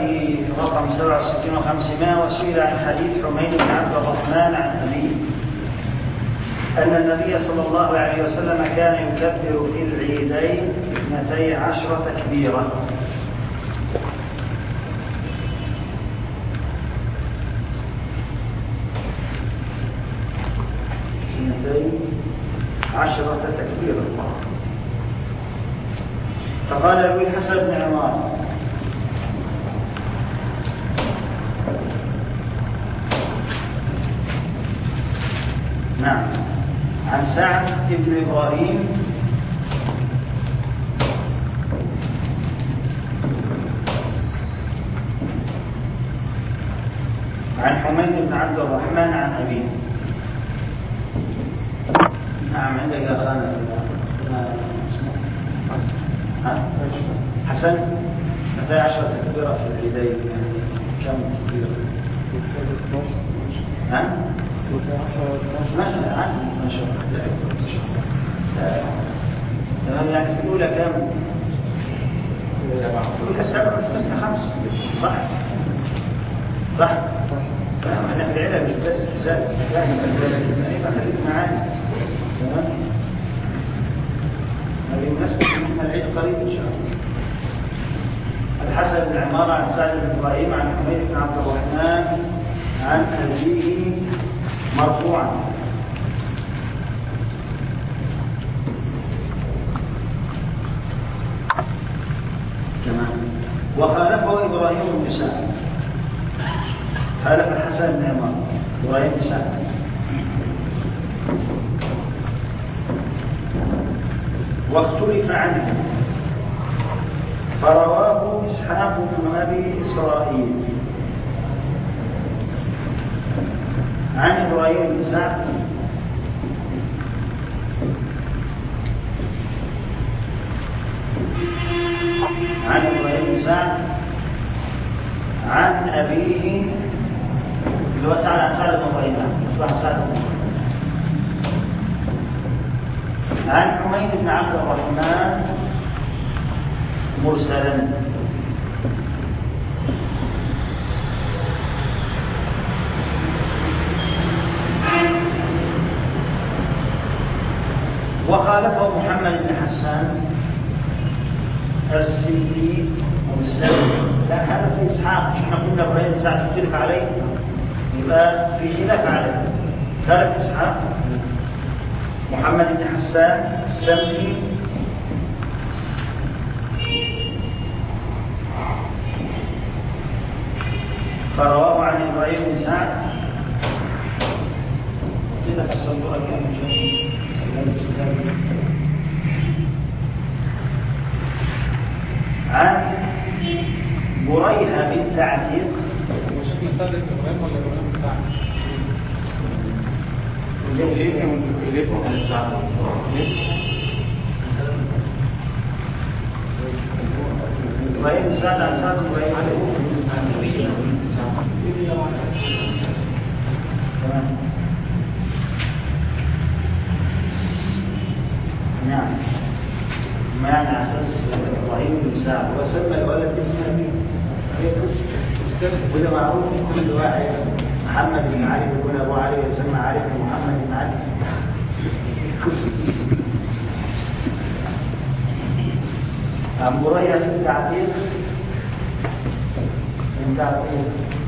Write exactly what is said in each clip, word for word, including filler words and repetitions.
في رقم سبعة وستين وخمسمائة وسئل عن حديث حميد بن عبد الرحمن عن أبيه أن النبي صلى الله عليه وسلم كان يكبر في العيدين اثنتي عشرة تكبيرة. اثنتي عشرة تكبيرة. فقال أبو الحسن بن عمار: نعم، عن سعد بن إبراهيم عن حميد بن عبد الرحمن عن أبيه. نعم، عندك يا أخانا حسن متى عشرة تكبيرة في العيدين؟ كم تكبيرة؟ ها؟ ما عندي ما شاء الله. يعني في الأولى كم؟ الأولى سبعة والثانية خمس. صح؟ صح؟ احنا في العلم مش بس حساب فاهم يبقى خليك معانا. تمام؟ هذه مناسبة من العيد قريب إن شاء الله. الحسن بن عمار عن سعد بن إبراهيم عن حميد بن عبد الرحمن عن أبيه مرفوعا. تمام. وخالفه إبراهيم بن سعد، خالف الحسن بن عمار إبراهيم بن سعد. واختلف عنه فرواه إسحاق بن أبي إسرائيل عن إبراهيم بن سعد عن إبراهيم بن سعد عن أبيه اللي هو سعد عن سعد بن إبراهيم عن حميد بن عبد الرحمن مرسلا. وخالفه محمد بن حسان السيدي والسلمي. لا، هذا في إسحاق. احنا قلنا إبراهيم بن سعد يختلف عليه، يبقى في خلاف عليه. خالف إسحاق محمد بن حسان السلمي فرواه عن إبراهيم بن سعد سنة الصندوق كان عن بريهة بنت عتيق. وشكل صدق إبراهيم ولا إبراهيم بن سعد؟ إبراهيم بن سعد عن سعد إبراهيم عن أبيه. نعم، معنى أساس إبراهيم بن سعد وسمى الولد اسم أبيه. هي قصة وده معروف. كل واحد محمد بن علي يقول أبو علي يسمى علي بن محمد بن علي. عن بريهة بنت عتيق بنت عتيق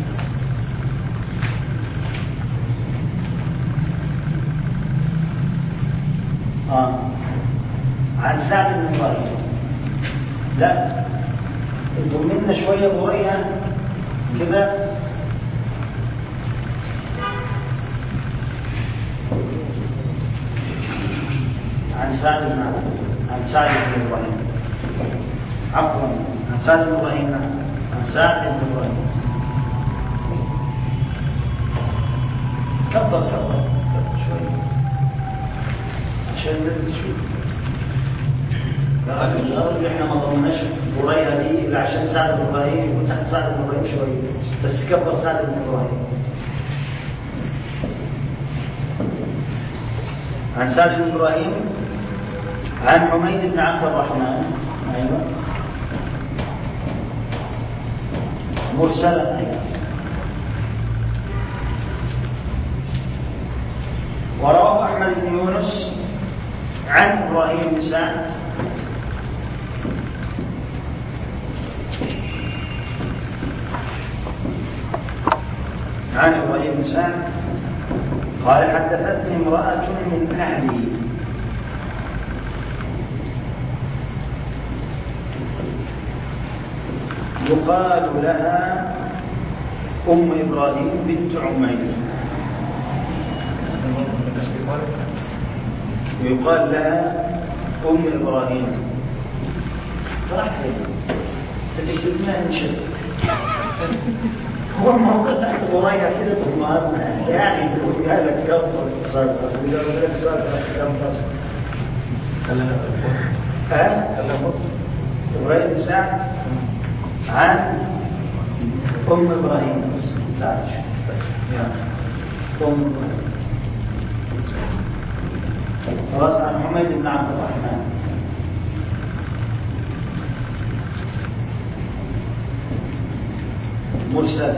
آه. عن سعد بن إبراهيم. لا، انتم منا شوية بريهة كده. عن سعد بن عن سعد بن إبراهيم عفوا عن سعد بن إبراهيم عن سعد بن إبراهيم. كبر كبر شوية عشان نرد شوية. لا الأرض إحنا ما ضمناش بريهة دي إلا عشان سعد بن إبراهيم يكون تحت سعد بن إبراهيم شوية، بس كبر سعد بن إبراهيم. عن سعد بن إبراهيم عن حميد بن عبد الرحمن. أيوة. مرسلا أيضا. ورواه أحمد بن يونس عن إبراهيم بن سعد عن إبراهيم بن سعد قال حدثتني امرأة من أهلي يقال لها أم إبراهيم بنت عمير، ويقال لها أم إبراهيم. فرحت اللي شفناه نشد هو الموقع تحت قرية كده تضمن يعني بيقول هذا كم صار ولا ولا صار كم تصل خلينا ها خلينا إبراهيم سعد عن أم إبراهيم سعد أم خلاص عن حميد بن عبد الرحمن مرسل.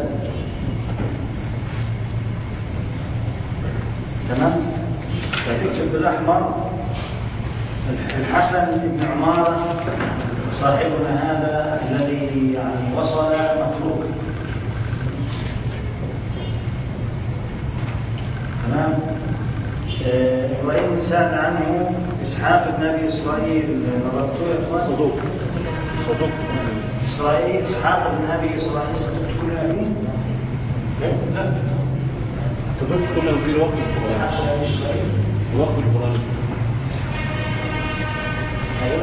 تمام. فيكتب بالأحمر الحسن بن عمارة صاحبنا هذا الذي يعني وصل متروك. تمام. إبراهيم بن سعد عنه إسحاق بن أبي إسرائيل صدوق صدوق إسرائيل إسحاق بن أبي إسرائيل صدوق كل أبيه؟ لا صدوق كل أبيه الوقت القرآن الوقت القرآن أيوه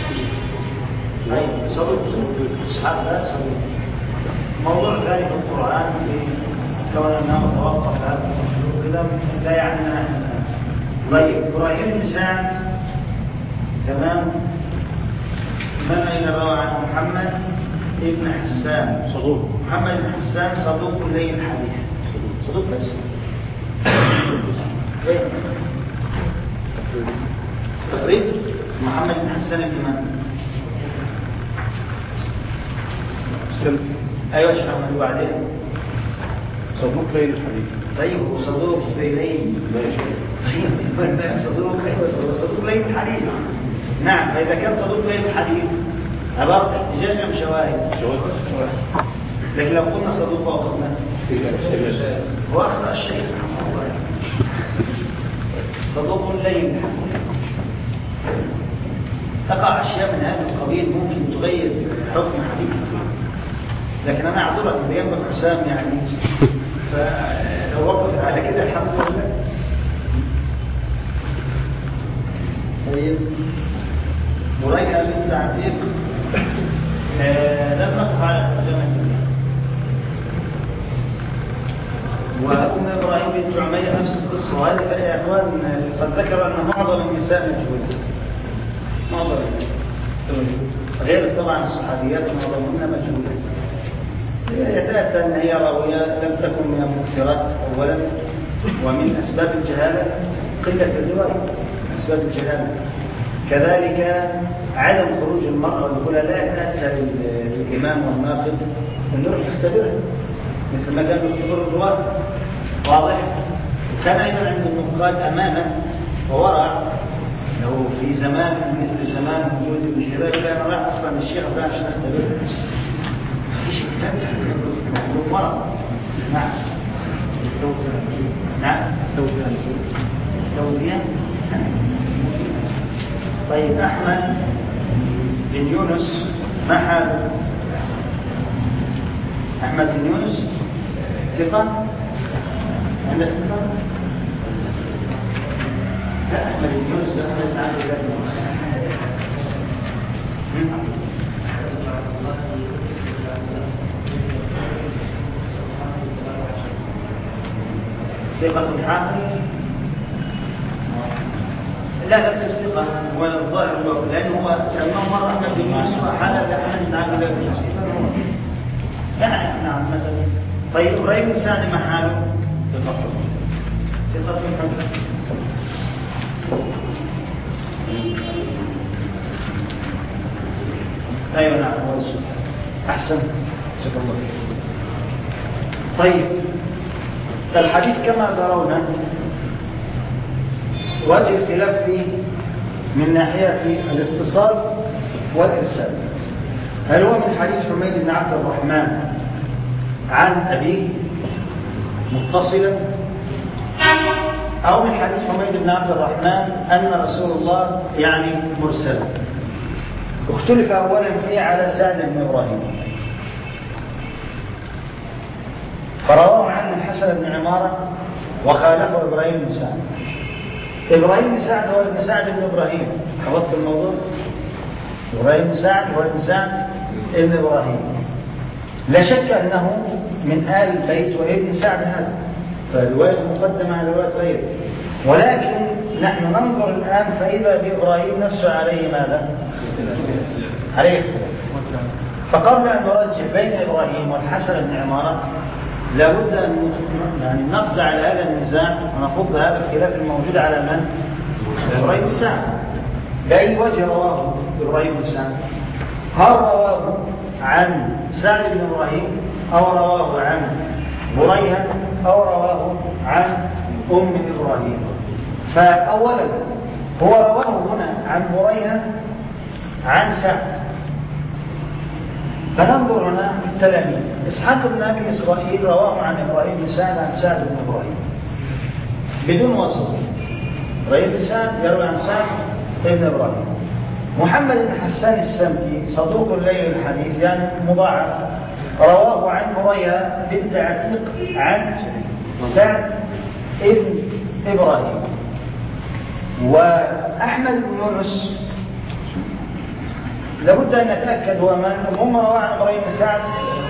أيوه صدوق إسحاق لا صدوق. موضوع ثاني في القرآن كون أنه توقف هذا المخلوق كذا لا يعني نحن. طيب إبراهيم بن سعد تمام. من أين روى عن محمد ابن حسان صدوق. محمد بن حسان صدوق لين الحديث صدوق بس تقريب. محمد بن حسان ابن من؟ أيوة شيخ محمد وبعدين صدوق لين الحديث. طيب هو صدوق في لين طيب صدوق أيوة صدوق لين الحديث. نعم. فإذا كان صدوق لين الحديث عبارة احتجاج أم شواهد؟ شواهد. لكن لو قلنا صدوق وأخذنا هو أخذ الشيخ رحمه الله صدوق لين الحديث. تقع أشياء من هذا القبيل ممكن تغير حكم حديث، لكن أنا أعذرك بينبغ حسام يعني فلو وقف على كده الحمد لله. طيب مريكا بنت عتيق لم نقف على ترجمة الله. وأم إبراهيم بنت عمير نفس القصة. وهذا يا إخوان قد ذكر أن معظم النساء مجهولة. معظم النساء غير طبعا الصحابيات معظمهن مجهولة. يتأتى أن هي راوية لم تكن من المكثرات أولا، ومن أسباب الجهالة قلة الرواية من أسباب الجهالة. كذلك عدم خروج المرأة والأولى لا يتأتى للإمام والناقد أن يروح يختبرها مثل ما كان يختبر الرواة. واضح. وكان أيضا عند النقاد أمانة وورع. لو في زمان مثل زمان وجود ابن شباب كان راح أصلا الشيخ لا عشان نختبرها مفيش كتاب مطلوب مرض. نعم. نعم. استوفيان. طيب أحمد بن يونس ما حاله؟ أحمد بن يونس ثقة؟ عندك ثقة؟ لا أحمد بن يونس ليس عنده ذلك. ثقة حافظ؟ لا لا ثقة هو الظاهر الوقت لأنه هو سماه مرة أحمد بن يونس وحالة لأحد عنده ذلك. يعني نعم مثلا. طيب إبراهيم بن سعد ما حاله؟ ثقة ثقة حافظ. أيوة نعم هو السؤال. أحسن. جزاك الله خير. طيب الحديث كما ترون وجه الخلاف فيه من ناحية الاتصال والإرسال. هل هو من حديث حميد بن عبد الرحمن عن أبيه متصلا، أو من حديث حميد بن عبد الرحمن أن رسول الله يعني مرسلا؟ اختلف أولا فيه على سعد بن إبراهيم، فرواه عنه الحسن بن عمارة وخالفه إبراهيم بن سعد. إبراهيم بن سعد هو ابن سعد بن إبراهيم، حفظت الموضوع؟ إبراهيم بن سعد هو ابن سعد ابن إبراهيم، لا شك أنه من آل البيت وابن سعد هذا، فالرواية مقدمة على رواية غيره، ولكن نحن ننظر الآن فإذا بإبراهيم نفسه عليه ماذا؟ عليه اختلاف. فقبل أن نرجح بين إبراهيم والحسن بن عمارة لابد أن يعني نقضي على هذا النزاع ونفض هذا الخلاف الموجود على من؟ إبراهيم بن سعد. بأي وجه رواه إبراهيم بن سعد؟ هل رواه عن سعد بن إبراهيم، أو رواه عن بريهة، أو رواه عن أم إبراهيم؟ فأولا هو رواه هنا عن بريهة عن سعد، فننظر هنا التلاميذ. إسحاق بن أبي إسرائيل رواه عن إبراهيم بن سعد عن سعد بن إبراهيم بدون وصف. إبراهيم بن سعد يروي عن سعد بن إبراهيم. محمد بن حسان السمكي صدوق الليل الحديث يعني مضاعف، رواه عن بريهة بنت عتيق عن سعد بن إبراهيم. وأحمد بن يونس لابد أن نتأكد هو من هم رواه عن إبراهيم بن سعد.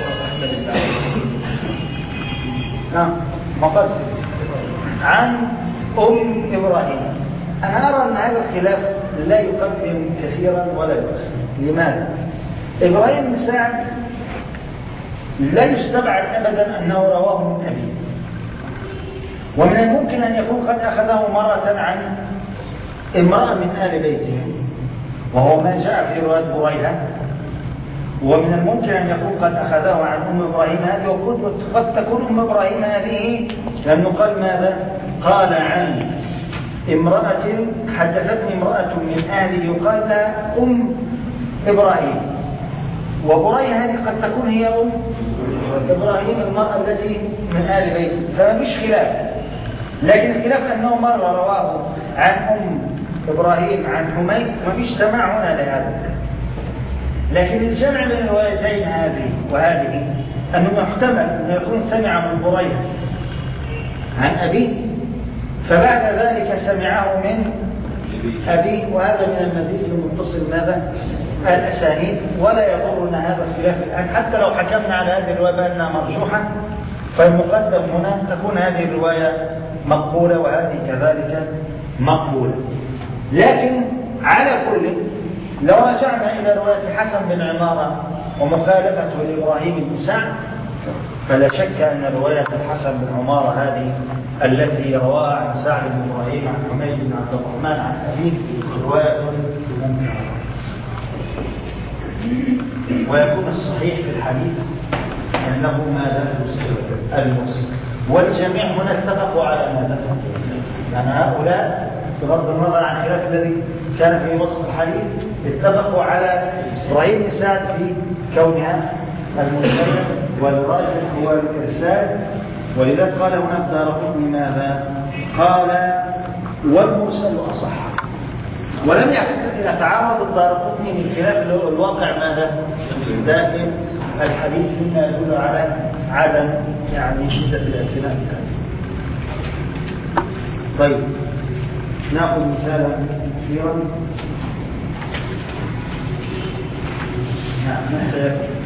نعم مقصد عن أم إبراهيم. أنا أرى أن هذا الخلاف لا يقدم كثيرا ولا يؤخر. لماذا؟ إبراهيم بن سعد لا يستبعد أبدا أنه رواه من أبيه، ومن الممكن أن يكون قد أخذه مرة عن امرأة من آل بيته، وهو ما جاء في رواية بريهة. ومن الممكن أن يكون قد أخذه عن أم إبراهيم هذه، وقد تكون أم إبراهيم هذه لأنه قال ماذا؟ قال عن امرأة حدثتني امرأة من أهله يقال لها أم إبراهيم، وبريهة هذه قد تكون هي أم إبراهيم المرأة التي من آل بيته، فما فيش خلاف. لكن الخلاف أنه مرة رواه عن أم إبراهيم عن حميد، ما فيش سماع هنا لهذا. لكن الجمع بين الروايتين هذه وهذه أنه محتمل أن يكون سمع من بريهة عن أبيه، فبعد ذلك سمعه من أبيه، وهذا من المزيد المتصل ماذا؟ الأسانيد. ولا يضرنا هذا الخلاف الآن، حتى لو حكمنا على هذه الرواية بأنها مرجوحة، فالمقدم هنا تكون هذه الرواية مقبولة وهذه كذلك مقبولة. لكن على كل، لو رجعنا إلى رواية الحسن بن عمارة ومخالفته لإبراهيم بن سعد، فلا شك أن رواية الحسن بن عمارة هذه التي رواها عن سعد بن إبراهيم عن حميد بن عبد الرحمن عن أبيه رواية منكرة. ويكون الصحيح في الحديث أنه ماذا؟ المرسل. والجميع هنا اتفقوا على ماذا؟ يعني هؤلاء بغض النظر عن الخلاف الذي كان في وسط الحديث اتفقوا على إبراهيم بن سعد في كونها المرسل، والراجح هو الإرسال. ولذلك قال هنا الدارقطني ماذا؟ قال والمرسل أصح. ولم يتعرض الدارقطني من خلاف الواقع ماذا؟ دائم الحديث مما يدل على عدم يعني شدة الاعتناء بهذا. طيب نأخذ مثالا كثيرا. نعم ما سيكون